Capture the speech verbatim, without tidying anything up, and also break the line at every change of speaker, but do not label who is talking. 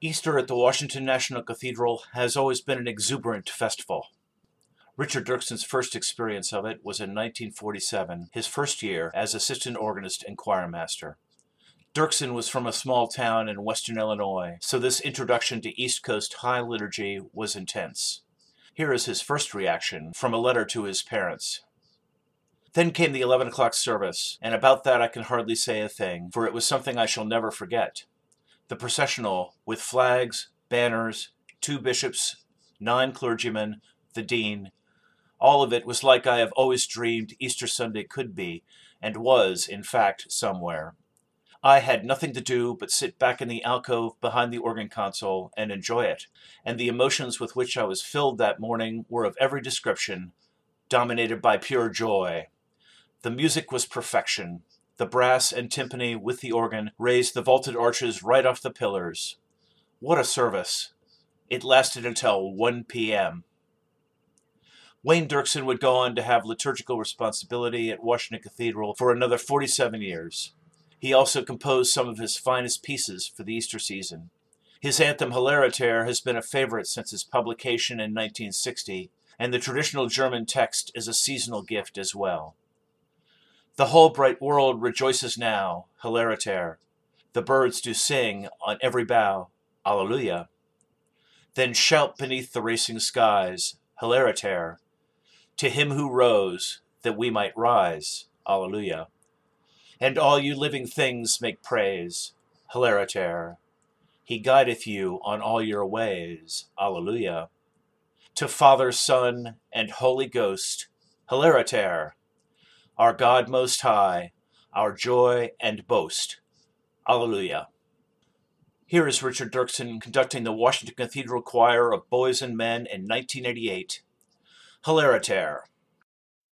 Easter at the Washington National Cathedral has always been an exuberant festival. Richard Dirksen's first experience of it was in nineteen forty-seven, his first year as assistant organist and choirmaster. Dirksen was from a small town in western Illinois, so this introduction to East Coast high liturgy was intense. Here is his first reaction from a letter to his parents. Then came the eleven o'clock service, and about that I can hardly say a thing, for it was something I shall never forget. The processional, with flags, banners, two bishops, nine clergymen, the dean, all of it was like I have always dreamed Easter Sunday could be, and was, in fact, somewhere. I had nothing to do but sit back in the alcove behind the organ console and enjoy it, and the emotions with which I was filled that morning were of every description, dominated by pure joy. The music was perfection. The brass and timpani with the organ raised the vaulted arches right off the pillars. What a service! It lasted until one p.m. Wayne Dirksen would go on to have liturgical responsibility at Washington Cathedral for another forty-seven years. He also composed some of his finest pieces for the Easter season. His anthem Hilariter has been a favorite since its publication in nineteen sixty, and the traditional German text is a seasonal gift as well. The whole bright world rejoices now, Hilariter. The birds do sing on every bough, Alleluia. Then shout beneath the racing skies, Hilariter. To him who rose, that we might rise, Alleluia. And all you living things make praise, Hilariter. He guideth you on all your ways, Alleluia. To Father, Son, and Holy Ghost, Hilariter. Our God Most High, our joy and boast, Alleluia. Here is Richard Dirksen conducting the Washington Cathedral Choir of Boys and Men in nineteen eighty-eight, Hilariter.